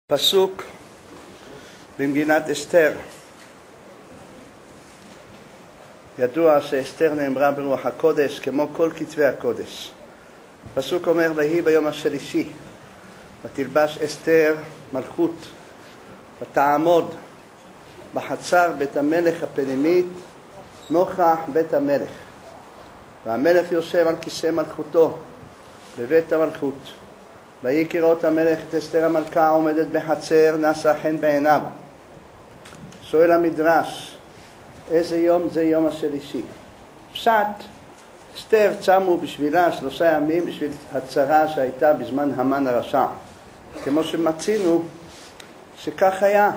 פסוק במגילת אסתר. ידוע שאסתר נאמרה ברוח הקודש כמו כל כתבי הקודש. פסוק אומר, ויהי ביום השלישי ותלבש אסתר מלכות ותעמוד בחצר בית המלך הפנימית נוכח בית המלך, והמלך יושב על כיסא מלכותו בבית המלכות. ויהי כראות המלך את אסתר המלכה עומדת בחצר, נשא חן בעיניו. שואל המדרש, איזה יום זה יום השלישי? פשט, אסתר צמו בשבילה 3 ימים בשביל הצרה שהייתה בזמן המן הרשע, כמו שמצינו שכך היה,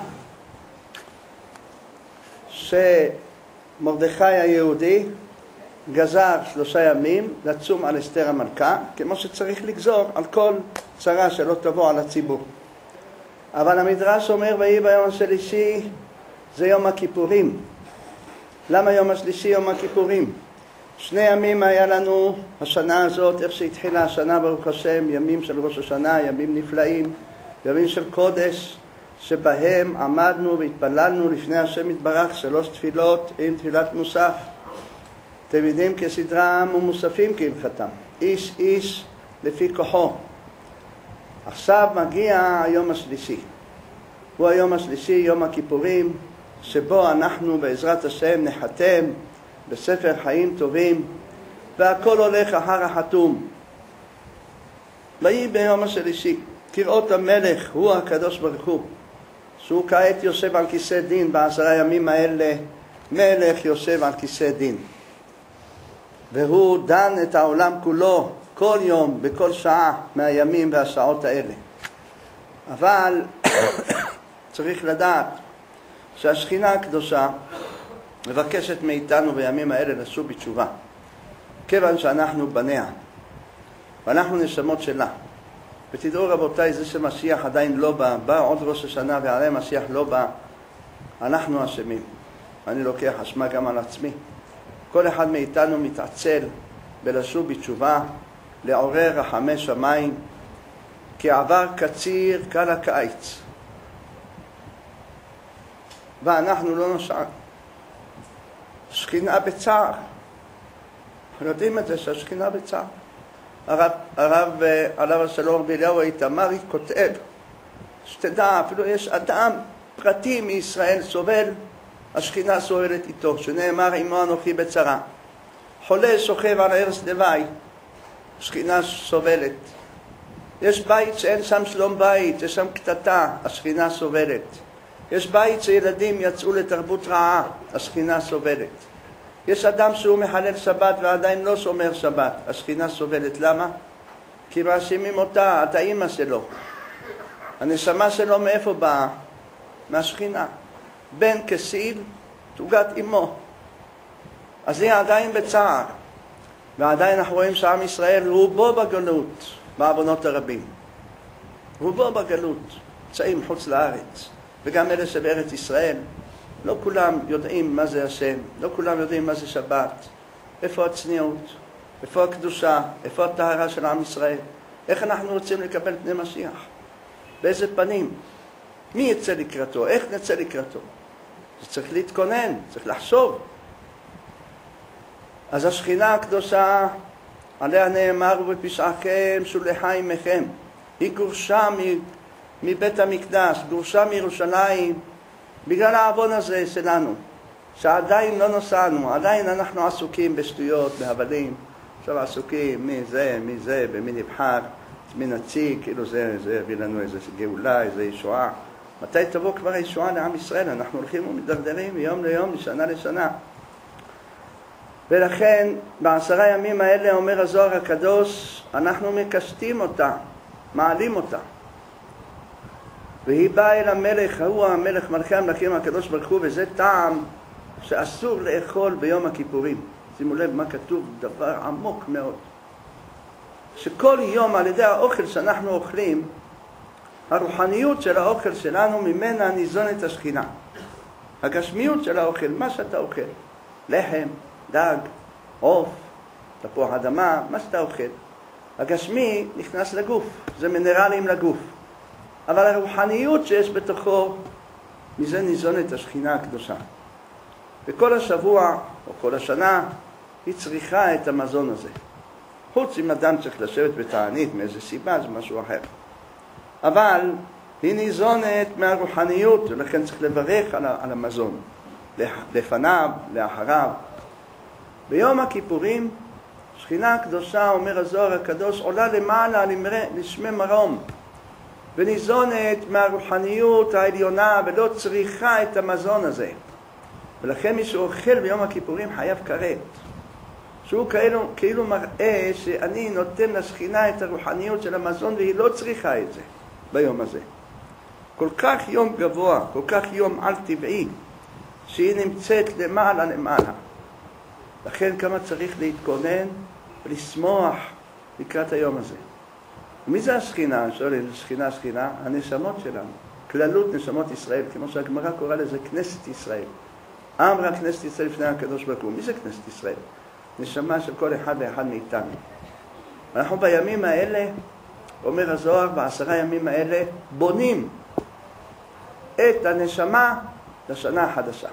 שמרדכי היהודי גזר 3 ימים לצום על אסתר המלכה, כמו שצריך לגזור על כל צרה שלא תבוא על הציבור. אבל המדרש אומר, ויהי ביום השלישי זה יום הכיפורים. למה יום השלישי יום הכיפורים? 2 ימים היה לנו השנה הזאת, איך שהתחילה השנה ברוך השם, ימים של ראש השנה, ימים נפלאים, ימים של קודש, שבהם עמדנו והתפללנו לפני השם יתברך 3 תפילות עם תפילת מוסף. אתם יודעים כסדרם ומוספים כהלכתם, איש איש לפי כוחו. עכשיו מגיע היום השלישי, הוא היום השלישי, יום הכיפורים, שבו אנחנו בעזרת השם נחתם בספר חיים טובים, והכל הולך אחר החתום. ויהי ביום השלישי כראות המלך, הוא הקדוש ברוך הוא, שהוא כעת יושב על כיסא דין. ב10 ימים האלה מלך יושב על כיסא דין, והוא דן את העולם כולו כל יום בכל שעה מהימים והשעות האלה. אבל צריך לדעת שהשכינה הקדושה מבקשת מאיתנו בימים האלה לשוב בתשובה, כיוון שאנחנו בניה ואנחנו נשמות שלה. ותדעו רבותיי, זה שמשיח עדיין לא בא עוד ראש השנה והרי משיח לא בא, אנחנו אשמים. אני לוקח אשמה גם על עצמי. כל אחד מאיתנו מתעצל בלשוב בתשובה, לעורר רחמי שמיים, כי עבר קציר קל הקיץ ואנחנו לא נשאר. שכינה בצער, אנחנו יודעים את זה שהשכינה בצער. הרב עליו השלום אליהו איתמרי כותב, שתדע, אפילו יש אדם פרטי מישראל סובל, השכינה סובלת איתו, שנאמר עמו אנוכי בצרה. חולה שוכב על ערש דווי, השכינה סובלת. יש בית שאין שם שלום בית, יש שם קטטה, השכינה סובלת. יש בית שילדים יצאו לתרבות רעה, השכינה סובלת. יש אדם שהוא מחלל שבת ועדיין לא שומר שבת, השכינה סובלת. למה? כי מאשימים אותה, את האמא שלו. הנשמה שלו מאיפה באה? מהשכינה. בן כסיל תוגת אמו, אז היא עדיין בצער. ועדיין אנחנו רואים שעם ישראל רובו בגלות, בעוונות הרבים, רובו בגלות, צאים חוץ לארץ. וגם אלה שבארץ ישראל לא כולם יודעים מה זה השם, לא כולם יודעים מה זה שבת. איפה הצניעות, איפה הקדושה, איפה הטהרה של עם ישראל? איך אנחנו רוצים לקבל פני משיח? באיזה פנים? מי יצא לקראתו? איך נצא לקראתו? צריך להתכונן, צריך לחשוב. אז השכינה הקדושה, עליה נאמר ובפשעכם שולחה עמכם, היא גורשה מבית המקדש, גורשה מירושלים, בגלל העוון הזה שלנו, שעדיין לא נוסענו, עדיין אנחנו עסוקים בשטויות, בהבלים. עכשיו עסוקים מי זה, במי נבחר, מי נציג, כאילו זה הביא לנו איזו גאולה, איזו ישועה. מתי תבוא כבר הישועה לעם ישראל? אנחנו הולכים ומדרדרים מיום ליום, משנה לשנה. ולכן ב10 ימים האלה אומר הזוהר הקדוש, אנחנו מקשטים אותה, מעלים אותה. והיא באה אל המלך, הוא המלך מלכי המלכים הקדוש ברוך הוא, וזה טעם שאסור לאכול ביום הכיפורים. שימו לב מה כתוב, דבר עמוק מאוד. שכל יום על ידי האוכל שאנחנו אוכלים, הרוחניות של האוכל שלנו ממנה ניזונת השכינה. הגשמיות של האוכל, מה שאתה אוכל, לחם, דג, עוף, תפוח אדמה, מה שאתה אוכל. הגשמי נכנס לגוף, זה מינרלים לגוף. אבל הרוחניות שיש בתוכו, מזה ניזונת השכינה הקדושה. וכל השבוע או כל השנה היא צריכה את המזון הזה. חוץ אם אדם צריך לשבת בתענית מאיזה סיבה, זה משהו אחר. אבל היא ניזונת מהרוחניות, ולכן צריך לברך על המזון. לפניו, לאחריו. ביום הכיפורים, שכינה הקדושה, אומר הזוהר הקדוש, עולה למעלה לשמי מרום, וניזונת מהרוחניות העליונה, ולא צריכה את המזון הזה. ולכן מי שאוכל ביום הכיפורים חייב כרת. שהוא כאילו מראה שאני נותן לשכינה את הרוחניות של המזון, והיא לא צריכה את זה ביום הזה. כל כך יום גבוה, כל כך יום על טבעי, שהיא נמצאת למעלה למעלה. לכן כמה צריך להתכונן ולשמוח לקראת היום הזה. ומי זה השכינה? שואלים, שכינה, הנשמות שלנו. כללות נשמות ישראל, כמו שהגמרא קורא לזה כנסת ישראל. אמרה כנסת ישראל לפני הקדוש ברוך הוא. מי זה כנסת ישראל? נשמה של כל אחד ואחד מאיתנו. אנחנו בימים האלה, אומר הזוהר, ב10 ימים האלה, בונים את הנשמה לשנה החדשה.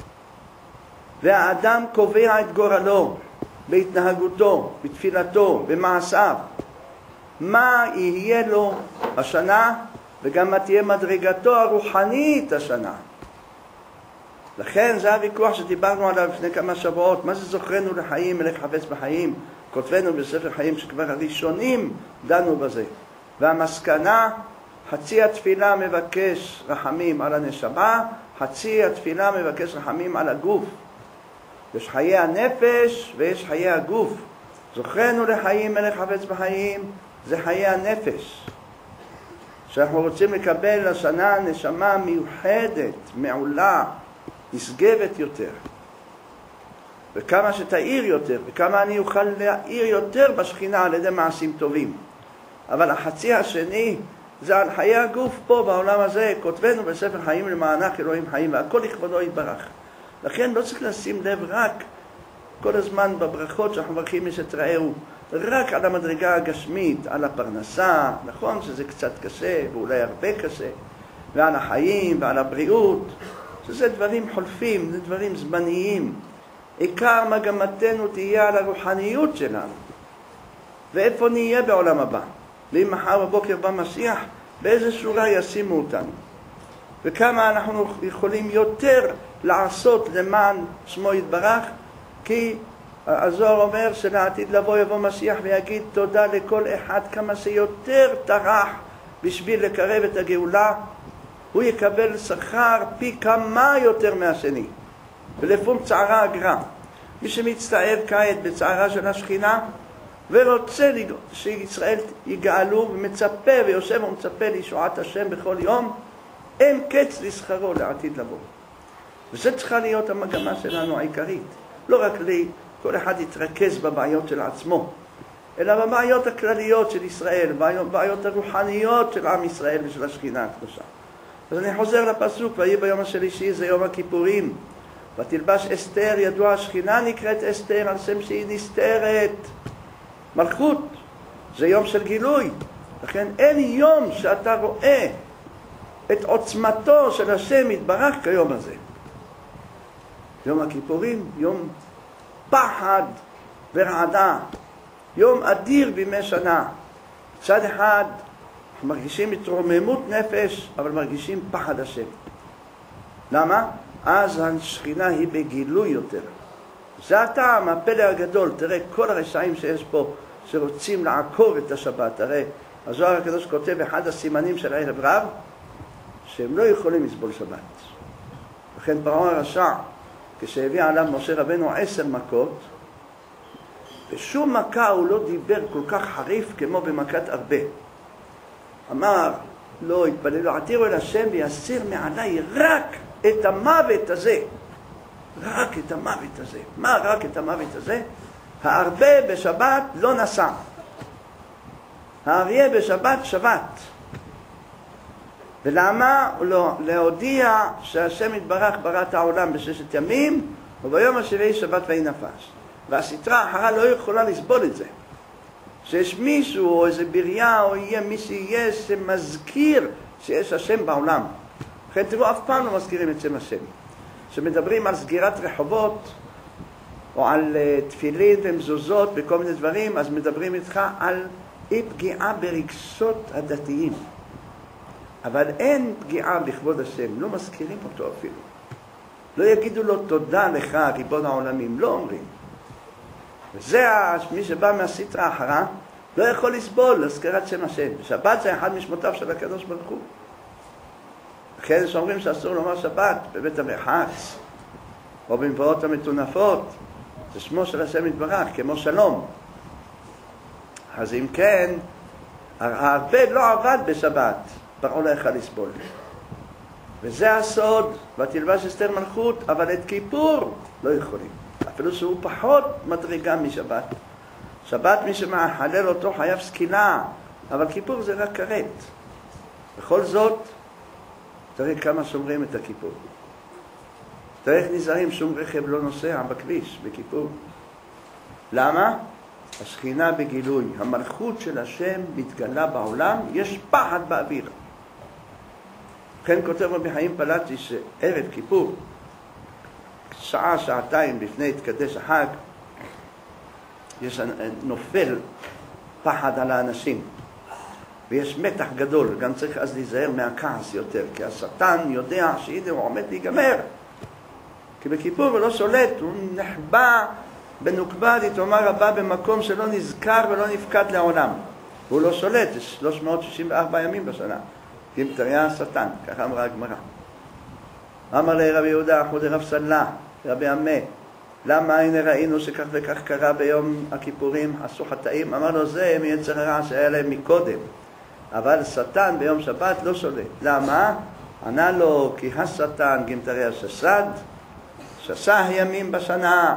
והאדם קובע את גורלו, בהתנהגותו, בתפילתו, במעשיו. מה יהיה לו השנה, וגם מה תהיה מדרגתו הרוחנית השנה. לכן זה הוויכוח שדיברנו עליו לפני כמה שבועות. מה זה זוכרנו לחיים, מלך חפץ בחיים? כותבנו בספר חיים שכבר הראשונים דנו בזה. והמסקנה, חצי התפילה מבקש רחמים על הנשמה, חצי התפילה מבקש רחמים על הגוף. יש חיי הנפש ויש חיי הגוף. זוכרנו לחיים, מלך חפץ בחיים, זה חיי הנפש. שאנחנו רוצים לקבל לשנה נשמה מיוחדת, מעולה, נשגבת יותר. וכמה שתאיר יותר, וכמה אני אוכל להאיר יותר בשכינה על ידי מעשים טובים. אבל החצי השני זה על חיי הגוף פה בעולם הזה. כותבנו בספר חיים למענך אלוהים חיים, והכל לכבודו יתברך. לכן לא צריך לשים לב רק כל הזמן בברכות שאנחנו מברכים משתראו, רק על המדרגה הגשמית, על הפרנסה, נכון שזה קצת קשה ואולי הרבה קשה, ועל החיים ועל הבריאות, שזה דברים חולפים, זה דברים זמניים. עיקר מגמתנו תהיה על הרוחניות שלנו. ואיפה נהיה בעולם הבא? ואם מחר בבוקר בא משיח, באיזה שורה ישימו אותנו? וכמה אנחנו יכולים יותר לעשות למען שמו יתברך? כי הזוהר אומר שלעתיד לבוא יבוא משיח ויגיד תודה לכל אחד כמה שיותר טרח בשביל לקרב את הגאולה, הוא יקבל שכר פי כמה יותר מהשני. ולפום צערה אגרה. מי שמצטער כעת בצערה של השכינה ורוצה שישראל יגאלו ומצפה ויושב ומצפה לישועת השם בכל יום, אין קץ לשכרו לעתיד לבוא. וזה צריכה להיות המגמה שלנו העיקרית. לא רק כל אחד יתרכז בבעיות של עצמו, אלא בבעיות הכלליות של ישראל, בבעיות הרוחניות של עם ישראל ושל השכינה הקדושה. אז אני חוזר לפסוק, ויהי ביום השלישי, זה יום הכיפורים. ותלבש אסתר, ידוע השכינה נקראת אסתר על שם שהיא נסתרת. מלכות, זה יום של גילוי. לכן אין יום שאתה רואה את עוצמתו של השם יתברך כיום הזה. יום הכיפורים, יום פחד ורעדה, יום אדיר בימי שנה. צד אחד מרגישים התרוממות נפש, אבל מרגישים פחד השם. למה? אז השכינה היא בגילוי יותר. זה הטעם, הפלא הגדול. תראה, כל הרשעים שיש פה שרוצים לעקור את השבת. הרי הזוהר הקדוש כותב אחד הסימנים של ערב רב, שהם לא יכולים לסבול שבת. לכן פרעה הרשע, כשהביא עליו משה רבנו 10 מכות, בשום מכה הוא לא דיבר כל כך חריף כמו במכת הרבה. אמר, לא התפללו, עתירו אל השם ויסיר מעלי רק את המוות הזה. רק את המוות הזה. מה רק את המוות הזה? הארבה בשבת לא נסע. האריה בשבת שבת. ולמה? להודיע שהשם יתברך ברא את העולם ב6 ימים, וביום השביעי שבת ויהי נפש. והסטרה אחרה לא יכולה לסבול את זה. שיש מישהו או איזה בריה או יהיה מי שיהיה שמזכיר שיש השם בעולם. לכן תראו, אף פעם לא מזכירים את שם השם. כשמדברים על סגירת רחובות, או על תפילין ומזוזות וכל מיני דברים, אז מדברים איתך על אי פגיעה ברגשות הדתיים. אבל אין פגיעה בכבוד השם, לא מזכירים אותו אפילו. לא יגידו לו תודה לך, ריבון העולמים, לא אומרים. וזה מי שבא מהסטרא אחרא, לא יכול לסבול להזכרת שם השם. שבת זה אחד משמותיו של הקדוש ברוך הוא. לכן שאומרים שאסור לומר שבת בבית המרחץ, או במבואות המטונפות, זה שמו של השם יתברך, כמו שלום. אז אם כן, העבד לא עבד בשבת, פרעה לא יכל לסבול. וזה הסוד, ותלבש אסתר מלכות, אבל את כיפור לא יכולים. אפילו שהוא פחות מדרגה משבת. שבת מי שמחלל אותו חייב סקילה, אבל כיפור זה רק כרת. בכל זאת, תראה כמה שומרים את הכיפור. תראה איך נזהרים, שום רכב לא נוסע בכביש, בכיפור. למה? השכינה בגילוי, המלכות של השם מתגלה בעולם, יש פחד באוויר. לכן כותב רבי חיים פלאטי שערב כיפור, שעה, שעתיים לפני התקדש החג, יש נופל פחד על האנשים. ויש מתח גדול, גם צריך אז להיזהר מהכעס יותר, כי השטן יודע שהנה הוא עומד להיגמר. כי בכיפור הוא לא שולט, הוא נחבא בנוקבה, תאמר רבה, במקום שלא נזכר ולא נפקד לעולם. הוא לא שולט, יש 364 ימים בשנה. כי מתריה השטן, ככה אמרה הגמרא. אמר לי רבי יהודה, אחודי רב סלה, רבי עמה, למה הנה ראינו שכך וכך קרה ביום הכיפורים, עשו חטאים? אמר לו, זה מיצר הרע שהיה להם מקודם. אבל שטן ביום שבת לא שולט. למה? ענה לו, כי השטן גמטרי השסד, שסה ימים בשנה,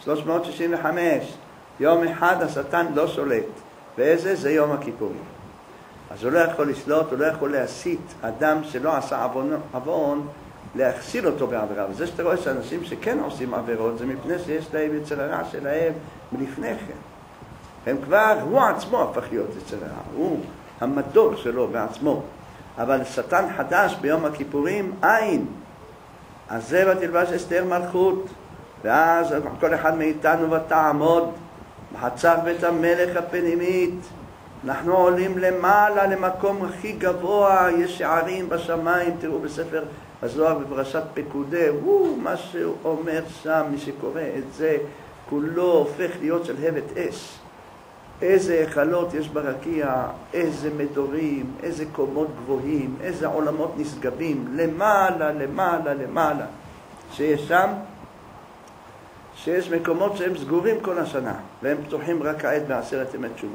365, יום אחד השטן לא שולט. ואיזה? זה יום הכיפורים. אז הוא לא יכול לשלוט, הוא לא יכול להסית אדם שלא עשה עוון, להכשיל אותו בעבירה. וזה שאתה רואה שאנשים שכן עושים עבירות, זה מפני שיש להם יצר הרע שלהם מלפני כן. הם כבר, הוא עצמו הפך להיות יצר הרע, הוא המדור שלו בעצמו. אבל שטן חדש ביום הכיפורים, אין. אז זה ותלבש אסתר מלכות, ואז כל אחד מאיתנו ותעמוד בחצר בית המלך הפנימית. אנחנו עולים למעלה, למקום הכי גבוה, יש שערים בשמיים, תראו בספר הזוהר בפרשת פקודי, מה שהוא אומר שם, מי שקורא את זה, כולו הופך להיות של הבט אש. איזה היכלות יש ברקיע, איזה מדורים, איזה קומות גבוהים, איזה עולמות נשגבים, למעלה, למעלה, למעלה. שיש שם, שיש מקומות שהם סגורים כל השנה, והם פתוחים רק כעת בעשרת ימי תשובה.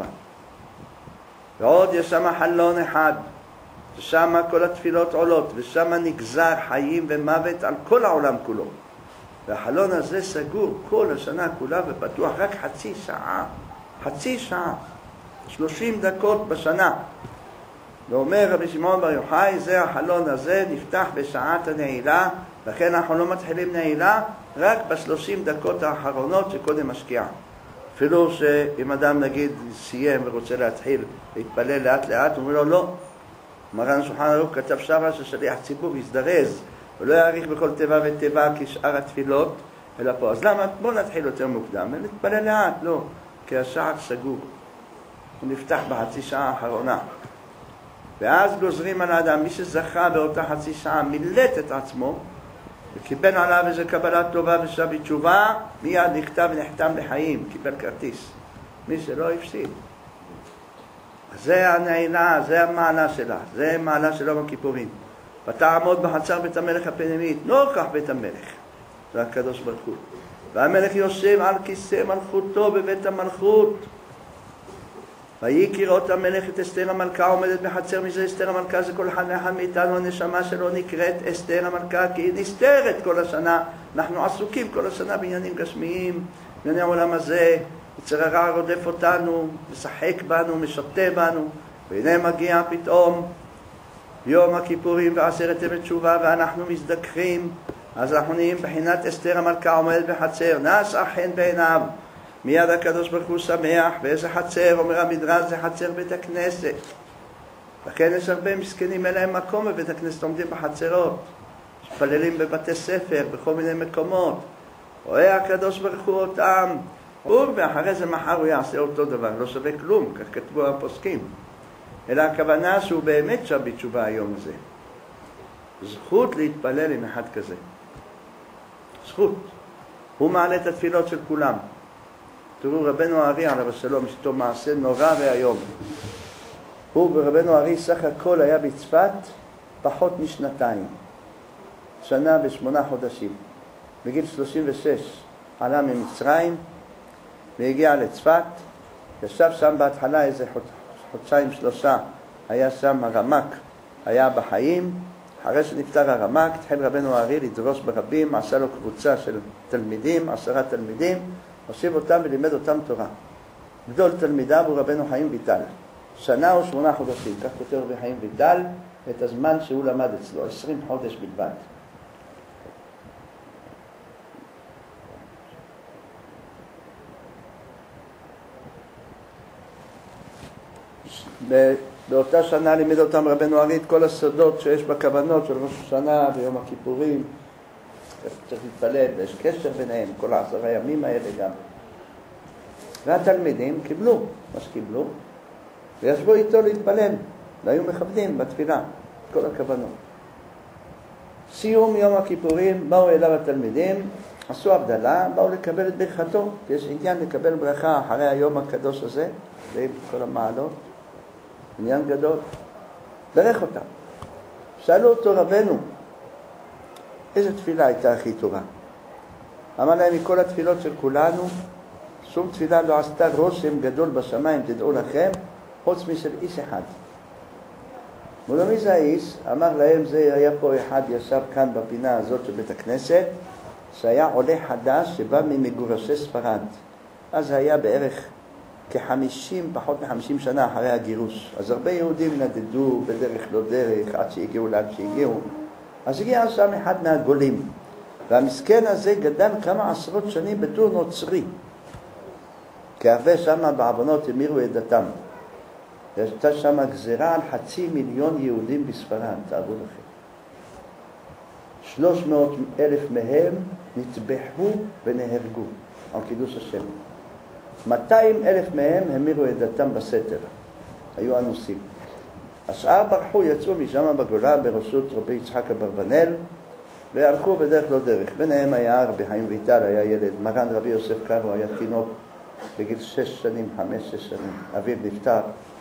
ועוד יש שם חלון אחד, ושם כל התפילות עולות, ושם נגזר חיים ומוות על כל העולם כולו. והחלון הזה סגור כל השנה כולה ופתוח רק חצי שעה. חצי שעה, 30 דקות בשנה. ואומר רבי שמעון בר יוחאי, זה החלון הזה נפתח בשעת הנעילה, לכן אנחנו לא מתחילים נעילה רק ב30 דקות האחרונות שקודם משקיעה. אפילו שאם אדם נגיד סיים ורוצה להתחיל להתפלל לאט לאט, הוא אומר לו לא. מרן שולחן ערוך כתב שמה ששליח ציבור יזדרז ולא יאריך בכל תיבה ותיבה כשאר התפילות, אלא פה. אז למה? בוא נתחיל יותר מוקדם ונתפלל לאט, לא. כי השער סגור, הוא נפתח בחצי שעה האחרונה. ואז גוזרים על האדם, מי שזכה באותה חצי שעה מילט את עצמו, וקיבל עליו איזו קבלה טובה ושב בתשובה, מיד נכתב ונחתם לחיים, קיבל כרטיס. מי שלא הפסיד. זה הנעילה, זה המעלה שלה, זה מעלה של יום הכיפורים. ותעמוד בחצר בית המלך הפנימית, נוכח בית המלך, זה הקדוש ברוך הוא. והמלך יושב על כיסא מלכותו בבית המלכות. ויקרא אותה המלך את אסתר המלכה עומדת בחצר. מזה אסתר המלכה זה כל אחד ואחד מאיתנו, הנשמה שלו נקראת אסתר המלכה, כי היא נסתרת כל השנה. אנחנו עסוקים כל השנה בעניינים גשמיים, בענייני העולם הזה. יצר הרע רודף אותנו, משחק בנו, משוטה בנו, והנה מגיע פתאום יום הכיפורים ועשרת ימי תשובה, ואנחנו מזדככים. אז אנחנו נהיים בחינת אסתר המלכה עומדת בחצר, נעשה חן בעיניו. מיד הקדוש ברוך הוא שמח, ואיזה חצר? אומר המדרש, זה חצר בית הכנסת. לכן יש הרבה מסכנים, אין להם מקום בבית הכנסת, עומדים בחצרות, מתפללים בבתי ספר, בכל מיני מקומות. רואה הקדוש ברוך הוא אותם, ואחרי זה מחר הוא יעשה אותו דבר, לא שווה כלום, כך כתבו הפוסקים. אלא הכוונה שהוא באמת שם בתשובה היום הזה. זכות להתפלל עם אחד כזה. זכות. הוא מעלה את התפילות של כולם. תראו, רבנו הארי עליו השלום, יש לו מעשה נורא והיום. הוא ורבנו הארי סך הכל היה בצפת פחות משנתיים. שנה ו8 חודשים. בגיל 36 עלה ממצרים והגיע לצפת. ישב שם בהתחלה איזה חודשיים 3, היה שם הרמ"ק, היה בחיים. אחרי שנפטר הרמ"ק, התחיל רבנו הארי לדרוש ברבים, עשה לו קבוצה של תלמידים, 10 תלמידים, הושיב אותם ולימד אותם תורה. גדול תלמידיו הוא רבנו חיים ויטל. 1 שנה ו8 חודשים, כך כותב רבי חיים ויטל את הזמן שהוא למד אצלו, 20 חודש בלבד. באותה שנה לימד אותם רבנו הארי את כל הסודות שיש בכוונות של ראש השנה ויום הכיפורים. צריך להתפלל, ויש קשר ביניהם, כל 10 ימים האלה גם. והתלמידים קיבלו מה שקיבלו, וישבו איתו להתפלל, והיו מכבדים בתפילה, כל הכוונות. סיום יום הכיפורים, באו אליו התלמידים, עשו הבדלה, באו לקבל את ברכתו. יש עניין לקבל ברכה אחרי היום הקדוש הזה, ועם כל המעלות. עניין גדול. ברך אותם. שאלו אותו רבנו, איזה תפילה הייתה הכי טובה? אמר להם, מכל התפילות של כולנו, שום תפילה לא עשתה רושם גדול בשמיים, תדעו לכם, חוץ משל איש אחד. אמרו לו, מי זה האיש? אמר להם, זה היה פה אחד, ישב כאן בפינה הזאת של בית הכנסת, שהיה עולה חדש שבא ממגורשי ספרד. אז היה בערך פחות מ50 שנה אחרי הגירוש. אז הרבה יהודים נדדו בדרך לא דרך, עד שהגיעו לאן שהגיעו. אז הגיע שם אחד מהגולים. והמסכן הזה גדל כמה עשרות שנים בתור נוצרי. כי הרבה שם בעוונות המירו את דתם. הייתה שם גזירה על 500,000 יהודים בספרד, תארו לכם. 300,000 מהם נטבחו ונהרגו על קידוש השם. 200,000 מהם המירו את דתם בסתר, היו אנוסים. השאר ברחו, יצאו משם בגולה בראשות רבי יצחק אברבנאל, והלכו בדרך לא דרך. ביניהם היה רבי חיים ויטל, היה ילד. מרן רבי יוסף קארו היה תינוק בגיל 6 שנים, 5-6 שנים. אביו נפטר,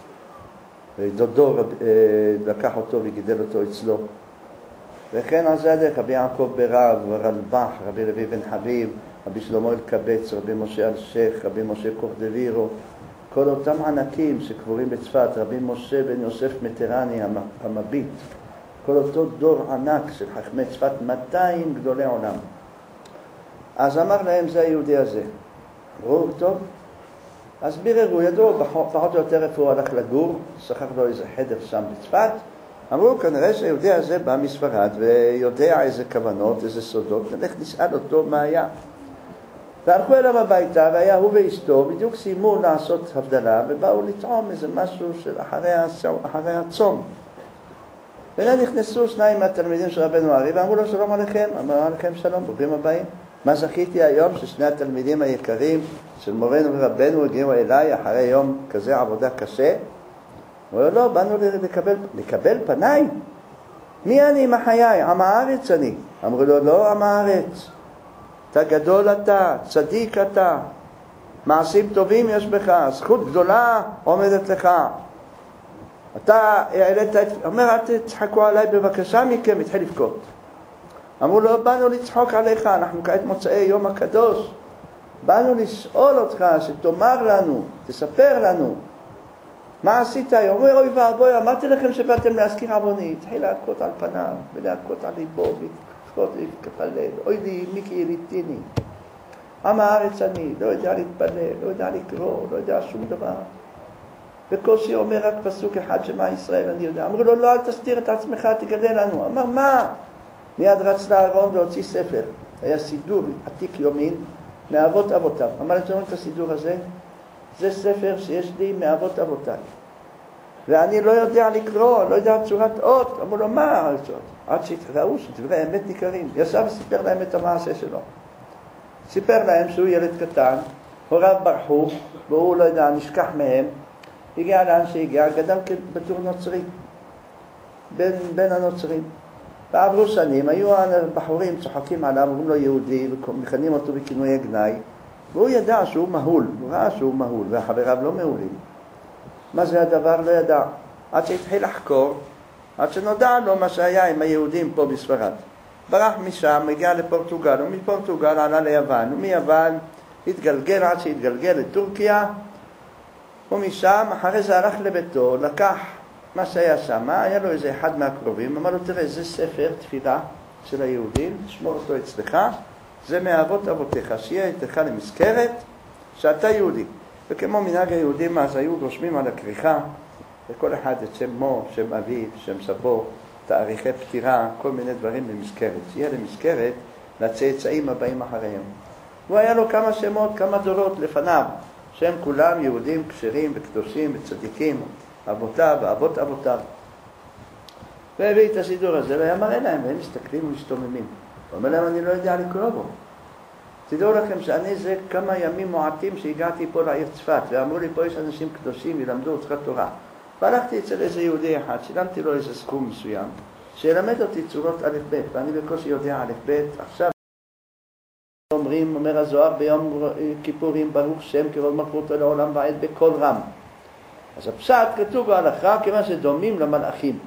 ודודו לקח אותו וגידל אותו אצלו. וכן על זה הדרך, רבי יעקב ברב, רלב"ח, רבי רבי בן חביב, רבי שלמה אלקבץ, רבי משה אלשיך, רבי משה קורדווירו, כל אותם ענקים שקבורים בצפת, רבי משה בן יוסף מטרני המביט, כל אותו דור ענק של חכמי צפת, 200 גדולי עולם. אז אמר להם, זה היהודי הזה. אמרו, טוב. אז ביררו, ידעו, פחות או יותר איפה הוא הלך לגור, שכח לו איזה חדר שם בצפת. אמרו, כנראה שהיהודי הזה בא מספרד ויודע איזה כוונות, איזה סודות, נלך נשאל אותו מה היה. והלכו אליו הביתה, והיה הוא ואשתו, בדיוק סיימו לעשות הבדלה, ובאו לטעום איזה משהו של אחרי הצום. והנה נכנסו 2 מהתלמידים של רבנו הארי, ואמרו לו, שלום עליכם. אמרו עליכם שלום, ברוכים הבאים. מה זכיתי היום ש2 התלמידים היקרים של מורנו ורבנו הגיעו אליי אחרי יום כזה עבודה קשה? אמרו לו, לא, באנו לקבל פניי. מי אני עם החיי? עם הארץ אני. אמרו לו, לא עם הארץ. אתה גדול אתה, צדיק אתה, מעשים טובים יש בך, זכות גדולה עומדת לך. אתה העלית את... אומר, אל תצחקו עליי בבקשה מכם, התחיל לבכות. אמרו לו, באנו לצחוק עליך, אנחנו כעת מוצאי יום הקדוש. באנו לשאול אותך, שתאמר לנו, תספר לנו. מה עשית היום? אומר, אוי ואבוי, אמרתי לכם שבאתם להזכיר עווני. התחיל להכות על פניו ולהכות על ליבו להתפלל. אוי לי, מיקי יליטיני. עם הארץ אני, לא יודע להתפלל, לא יודע לקרוא, לא יודע שום דבר. בקושי אומר רק פסוק אחד שמה ישראל אני יודע. אמרו לו, לא, אל תסתיר את עצמך, תגלה לנו. אמר, מה? מיד רץ לארון והוציא ספר. היה סידור עתיק יומין מאבות אבותיו. אמר, אתם רואים את הסידור הזה? זה ספר שיש לי מאבות אבותיי. ואני לא יודע לקרוא, לא יודע צורת אות. אמרו לו, מה? עד שהתראו שדברי אמת ניכרים. ישב וסיפר להם את המעשה שלו. סיפר להם שהוא ילד קטן, הוריו ברחו, והוא לא יודע, נשכח מהם. הגיע לאן שהגיע, גדל בתור נוצרי, בין הנוצרים. ועברו שנים, היו הבחורים צוחקים עליו, אומרים לו יהודי, ומכנים אותו בכינויי גנאי, והוא ידע שהוא מהול, הוא ראה שהוא מהול, והחבריו לא מהולים. מה זה הדבר? לא ידע. עד שהתחיל לחקור, עד שנודע לו מה שהיה עם היהודים פה בספרד. ברח משם, הגיע לפורטוגל, ומפורטוגל עלה ליוון, ומיוון התגלגל עד שהתגלגל לטורקיה, ומשם אחרי זה הלך לביתו, לקח מה שהיה שם, היה לו איזה אחד מהקרובים, אמר לו, תראה, זה ספר תפילה של היהודים, תשמור אותו אצלך, זה מאבות אבותיך, שיהיה איתך למזכרת שאתה יהודי. וכמו מנהג היהודים אז היו רושמים על הכריכה, לכל אחד את שמו, שם אביו, שם סבו, תאריכי פטירה, כל מיני דברים למזכרת. שיהיה למזכרת לצאצאים הבאים אחריהם. הוא היה לו כמה שמות, כמה דורות לפניו, שהם כולם יהודים כשרים וקדושים וצדיקים, אבותיו ואבות אבותיו. והביא את הסידור הזה והיה מראה להם, והם מסתכלים ומשתוממים. הוא אומר להם, אני לא יודע לקרוא בו. תדעו לכם שאני זה כמה ימים מועטים שהגעתי פה לעיר צפת, ואמרו לי, פה יש אנשים קדושים, ילמדו אותך תורה. והלכתי אצל איזה יהודי אחד, שילמתי לו איזה סכום מסוים, שילמד אותי צורות א' ב', ואני בקושי יודע א' ב'. עכשיו אומרים, אומר הזוהר ביום כיפורים, ברוך שם כבוד מלכותו לעולם ועד בקול רם. אז הפשט כתוב בהלכה, כיוון שדומים למלאכים.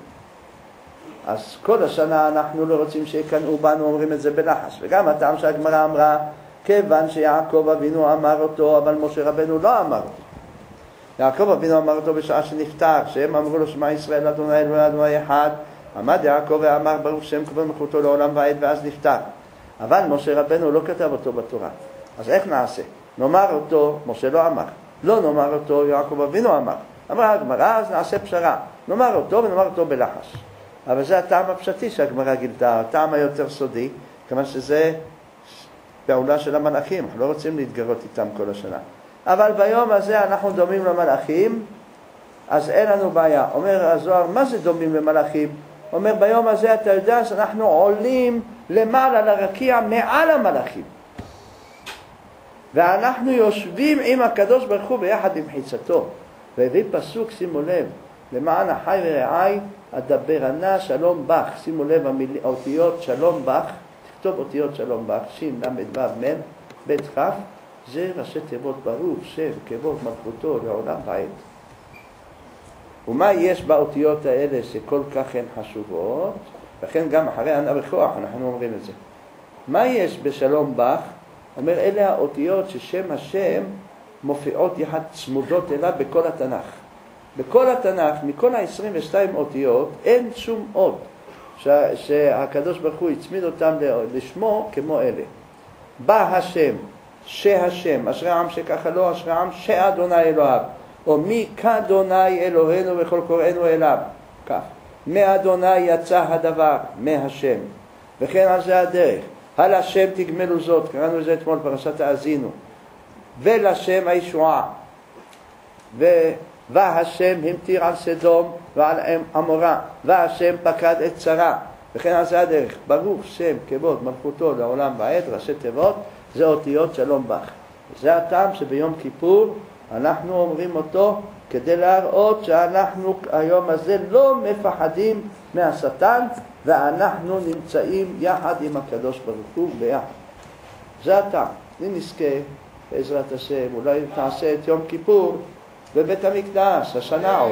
אז כל השנה אנחנו לא רוצים שיקנאו בנו, אומרים את זה בלחש. וגם הטעם שהגמרא אמרה, כיוון שיעקב אבינו אמר אותו, אבל משה רבנו לא אמר אותו. יעקב אבינו אמר אותו בשעה שנפטר, שהם אמרו לו שמע ישראל אדוני אלוהינו אדוני אחד, עמד יעקב ואמר ברוך שם כבוד מלכותו לעולם ועד, ואז נפטר. אבל משה רבנו לא כתב אותו בתורה. אז איך נעשה? נאמר אותו, משה לא אמר. לא נאמר אותו, יעקב אבינו אמר. אמרה הגמרא, אז נעשה פשרה. נאמר אותו ונאמר אותו בלחש. אבל זה הטעם הפשטי שהגמרא גילתה, הטעם היותר סודי, כיוון שזה פעולה של המלאכים, אנחנו לא רוצים להתגרות איתם כל השנה. אבל ביום הזה אנחנו דומים למלאכים, אז אין לנו בעיה. אומר הזוהר, מה זה דומים למלאכים? אומר, ביום הזה אתה יודע שאנחנו עולים למעלה לרקיע מעל המלאכים. ואנחנו יושבים עם הקדוש ברוך הוא ביחד עם חיצתו. והביא פסוק, שימו לב, למען אחי ורעי אדברנה שלום בך. שימו לב, האותיות שלום בך, תכתוב אותיות שלום בך, שין למד ו' מ' ב' כ', זה ראשי תיבות ברוך שם כבוד מלכותו לעולם ועד. ומה יש באותיות האלה שכל כך הן חשובות? לכן גם אחרי ענה בכוח אנחנו אומרים את זה. מה יש בשלום בך? אומר, אלה האותיות ששם השם מופיעות יחד צמודות אליו בכל התנ"ך. בכל התנ"ך, מכל ה-22 אותיות, אין שום אות שהקדוש ברוך הוא הצמיד אותם לשמו כמו אלה. בא השם, שהשם, אשרי העם שככה לא, אשרי העם שאדוני אלוהיו, או מי כאדוני אלוהינו וכל קוראינו אליו, כך. מאדוני יצא הדבר, מהשם. וכן על זה הדרך. על השם תגמלו זאת, קראנו את זה אתמול פרשת האזינו. ולשם הישועה. והשם המטיר על סדום ועל עמורה, והשם פקד את צרה. וכן על זה הדרך. ברוך שם כבוד מלכותו לעולם ועד, ראשי תיבות, זה אותיות שלום בך. זה הטעם שביום כיפור אנחנו אומרים אותו כדי להראות שאנחנו היום הזה לא מפחדים מהשטן, ואנחנו נמצאים יחד עם הקדוש ברוך הוא ביחד. זה הטעם. אם נזכה בעזרת השם, אולי נעשה את יום כיפור בבית המקדש, השנה עוד.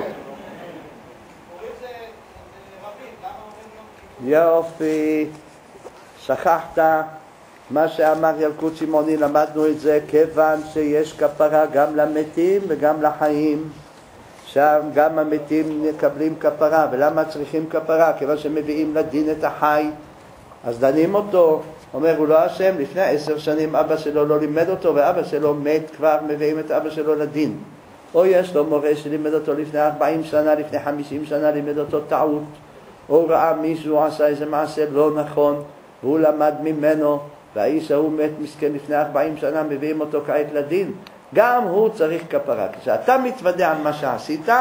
יופי, שכחת מה שאמר ילקוט שמעוני, למדנו את זה, כיוון שיש כפרה גם למתים וגם לחיים, שם גם המתים מקבלים כפרה. ולמה צריכים כפרה? כיוון שמביאים לדין את החי, אז דנים אותו. אומר, הוא לא אשם, לפני 10 שנים אבא שלו לא לימד אותו, ואבא שלו מת, כבר מביאים את אבא שלו לדין. או יש לו מורה שלימד אותו לפני 40 שנה, לפני 50 שנה לימד אותו טעות, או ראה מישהו עשה איזה מעשה לא נכון, והוא למד ממנו, והאיש ההוא מת מסכן לפני 40 שנה, מביאים אותו כעת לדין. גם הוא צריך כפרה. כשאתה מתוודע על מה שעשית,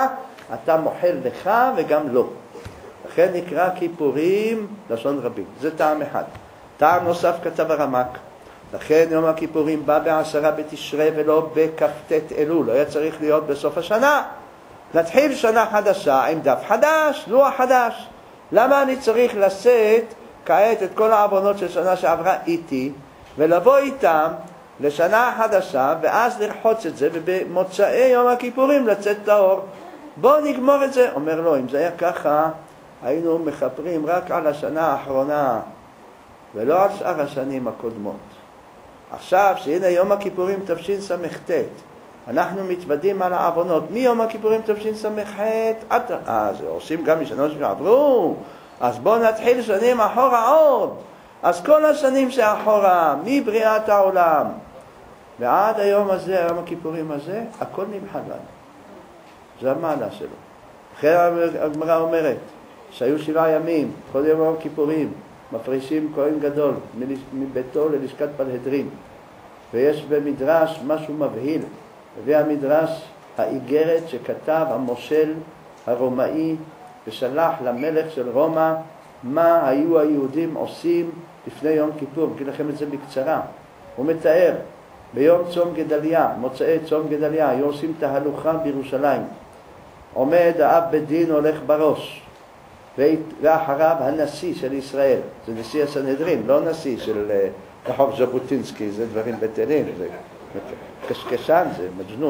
אתה מוחל לך וגם לו. לכן נקרא כיפורים לשון רבים. זה טעם אחד. טעם נוסף כתב הרמק. לכן יום הכיפורים בא ב10 בתשרי ולא בכ"ט אלול. לא היה צריך להיות בסוף השנה. נתחיל שנה חדשה עם דף חדש, לוח חדש. למה אני צריך לשאת כעת את כל העוונות של שנה שעברה איתי, ולבוא איתם לשנה חדשה, ואז לרחוץ את זה, ובמוצאי יום הכיפורים לצאת טהור? בואו נגמור את זה. אומר לו, אם זה היה ככה, היינו מחפרים רק על השנה האחרונה, ולא על שאר השנים הקודמות. עכשיו, שהנה יום הכיפורים תשס"ט, אנחנו מתוודים על העוונות. מיום הכיפורים תשס"ח אז עושים גם משנות שעברו, אז בואו נתחיל שנים אחורה עוד. אז כל השנים שאחורה, מבריאת העולם ועד היום הזה, היום הכיפורים הזה, הכל נמחל לנו. זה המעלה שלו. אחרי הגמרא אומרת שהיו 7 ימים, כל יום הכיפורים מפרישים כהן גדול מביתו ללשכת פלהדרין, ויש במדרש משהו מבהיל. הביא המדרש האיגרת שכתב המושל הרומאי ושלח למלך של רומא מה היו היהודים עושים לפני יום כיפור. אגיד לכם את זה בקצרה. הוא מתאר, ביום צום גדליה, מוצאי צום גדליה, היו עושים תהלוכה בירושלים. עומד האב בדין הולך בראש, ואחריו הנשיא של ישראל. זה נשיא הסנהדרין, לא נשיא של רחוב ז'בוטינסקי, זה דברים בטלים, זה קשקשן, זה מג'נון.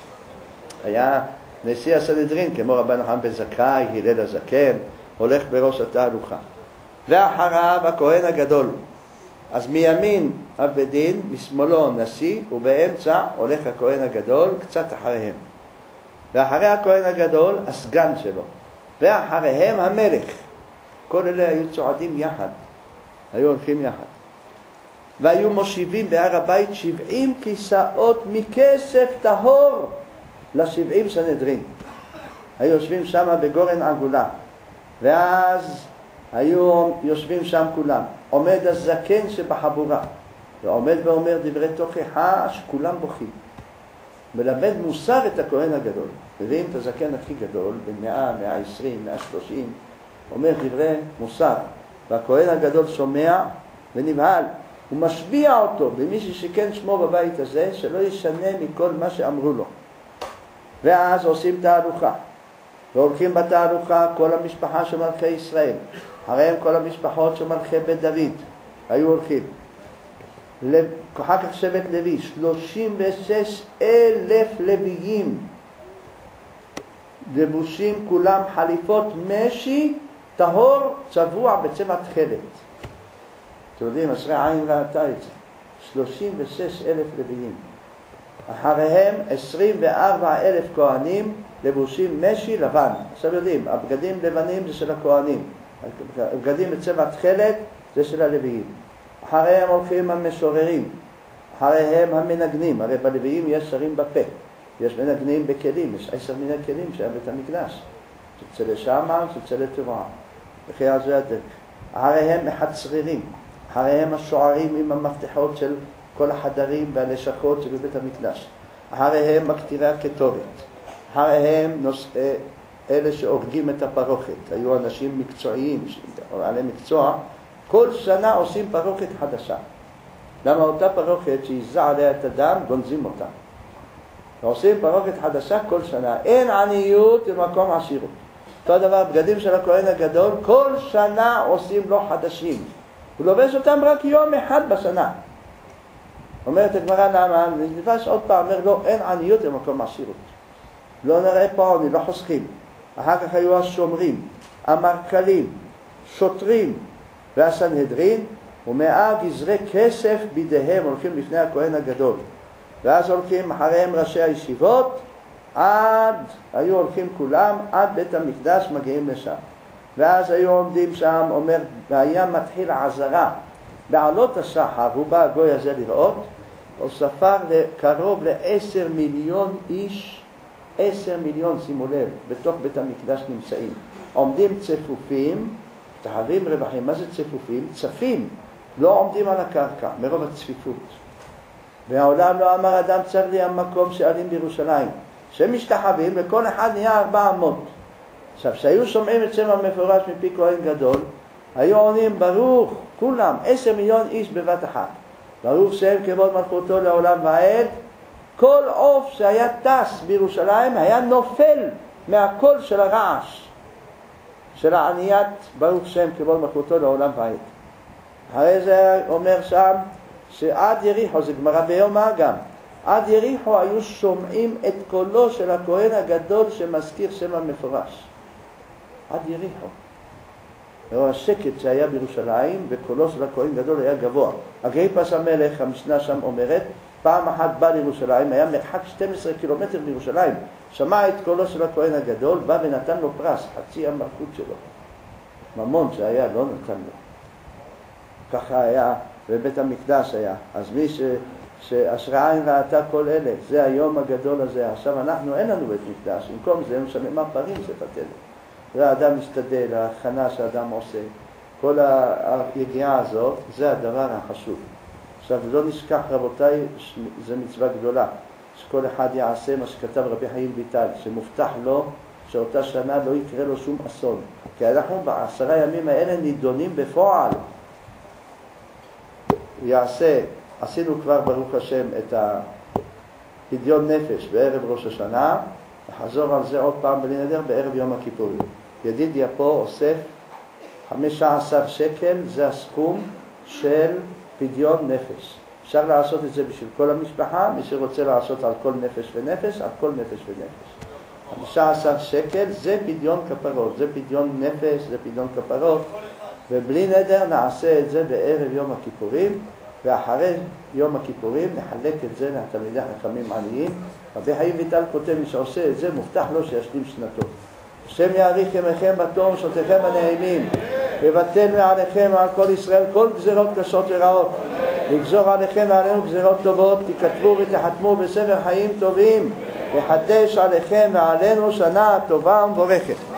היה נשיא הסנהדרין, כמו רבן חיים בן זכאי, הלל הזקן, הולך בראש התהלוכה. ואחריו הכהן הגדול. אז מימין אב בית דין, משמאלו נשיא, ובאמצע הולך הכהן הגדול, קצת אחריהם. ואחרי הכהן הגדול, הסגן שלו. ואחריהם המלך. כל אלה היו צועדים יחד. היו הולכים יחד. והיו מושיבים בהר הבית 70 כיסאות מכסף טהור ל70 סנהדרין. היו יושבים שם בגורן עגולה. ואז היו יושבים שם כולם. עומד הזקן שבחבורה. ועומד ואומר דברי תוכחה שכולם בוכים. מלמד מוסר את הכהן הגדול. מביאים את הזקן הכי גדול, בין 100, 120, 130, אומר דברי מוסר. והכהן הגדול שומע ונבהל. הוא משביע אותו במי ששכן שמו בבית הזה, שלא ישנה מכל מה שאמרו לו. ואז עושים תהלוכה. והולכים בתהלוכה כל המשפחה של מלכי ישראל. אחריהם כל המשפחות של מלכי בית דוד. היו הולכים. אחר כך שבט לוי, 36,000 לוויים. לבושים כולם חליפות משי, טהור, צבוע בצבע תכלת. אתם יודעים, אשרי עין ראתה את זה. 36,000 לוויים. אחריהם 24,000 כהנים, לבושים משי לבן. עכשיו יודעים, הבגדים לבנים זה של הכהנים. הבגדים בצבע תכלת זה של הלוויים. אחריהם הולכים המשוררים. אחריהם המנגנים. הרי בלוויים יש שרים בפה. יש מנגנים בכלים. יש 10 מיני כלים שהיה בית המקדש. צלצלי שמה, צלצלי תרועה. וכי אז זה הדרך. אחריהם מחצרירים. אחריהם השוערים עם המפתחות של כל החדרים והלשכות של בית המקדש. אחריהם מקטירי הקטורת. אחריהם אלה שאורגים את הפרוכת. היו אנשים מקצועיים, עלי מקצוע. כל שנה עושים פרוכת חדשה. למה אותה פרוכת שיזע עליה את הדם, גונזים אותה. ועושים פרוכת חדשה כל שנה. אין עניות במקום עשירות. אותו דבר, בגדים של הכהן הגדול, כל שנה עושים לו חדשים. הוא לובש אותם רק יום אחד בשנה. אומרת הגמרא למה, נלבש עוד פעם, אומר לו, אין עניות במקום עשירות. לא נראה פה עוני, לא חוסכים. אחר כך היו השומרים, המרכלים, שוטרים והסנהדרין, ומאה גזרי כסף בידיהם הולכים לפני הכהן הגדול. ואז הולכים אחריהם ראשי הישיבות, היו הולכים כולם עד בית המקדש, מגיעים לשם. ואז היו עומדים שם, אומר, והיה מתחיל עזרה בעלות השחר, הוא בא הגוי הזה לראות, הוא ספר קרוב ל10 מיליון איש, 10 מיליון, שימו לב, בתוך בית המקדש נמצאים. עומדים צפופים, תחבים רווחים, מה זה צפופים? צפים, לא עומדים על הקרקע, מרוב הצפיפות. והעולם לא אמר, אדם צר לי המקום שעלים בירושלים. שמשתחווים, וכל אחד נהיה 400. עכשיו, כשהיו שומעים את שם המפורש מפי כהן גדול, היו עונים ברוך, כולם, 10 מיליון איש בבת אחת. ברוך שם כבוד מלכותו לעולם ועד. כל עוף שהיה טס בירושלים היה נופל מהקול של הרעש, של העניית ברוך שם כבוד מלכותו לעולם ועד. הרי זה אומר שם שעד יריחו, זה גמרא ביומא גם, עד יריחו היו שומעים את קולו של הכהן הגדול שמזכיר שם המפורש. עד יריחו. השקט שהיה בירושלים וקולו של הכהן גדול היה גבוה. אגריפס המלך, המשנה שם אומרת, פעם אחת בא לירושלים, היה מרחק 12 קילומטר בירושלים, שמע את קולו של הכהן הגדול, בא ונתן לו פרס, חצי המלכות שלו. ממון שהיה, לא נתן לו. ככה היה, בבית המקדש היה. אז מי שהשראה ראתה כל אלה, זה היום הגדול הזה. עכשיו אנחנו, אין לנו בית מקדש, במקום זה משנה מה פרים זה פתנו. זה האדם משתדל, ההכנה שהאדם עושה. כל היגיעה הזאת, זה הדבר החשוב. עכשיו, לא נשכח רבותיי, זה מצווה גדולה, שכל אחד יעשה מה שכתב רבי חיים ויטל, שמובטח לו שאותה שנה לא יקרה לו שום אסון. כי אנחנו ב10 ימים האלה נידונים בפועל. עשינו כבר ברוך השם את הפדיון נפש בערב ראש השנה, נחזור על זה עוד פעם בלי נדר בערב יום הכיפורים. ידידיה פה אוסף 15 שקל, זה הסכום של פדיון נפש. אפשר לעשות את זה בשביל כל המשפחה, מי שרוצה לעשות על כל נפש ונפש, על כל נפש ונפש. 15 שקל זה פדיון כפרות, זה פדיון נפש, זה פדיון כפרות, ובלי נדר נעשה את זה בערב יום הכיפורים, ואחרי יום הכיפורים נחלק את זה לתלמידי חכמים עניים. רבי חיים ויטל כותב, מי שעושה את זה מובטח לו שישלים שנתו. השם יאריך ימיכם בתום שנותיכם הנעימים, ובטל מעליכם ועל כל ישראל כל גזירות קשות ורעות, לגזור עליכם ועלינו גזירות טובות, תכתבו ותחתמו בספר חיים טובים, לחדש עליכם ועלינו שנה טובה ומבורכת.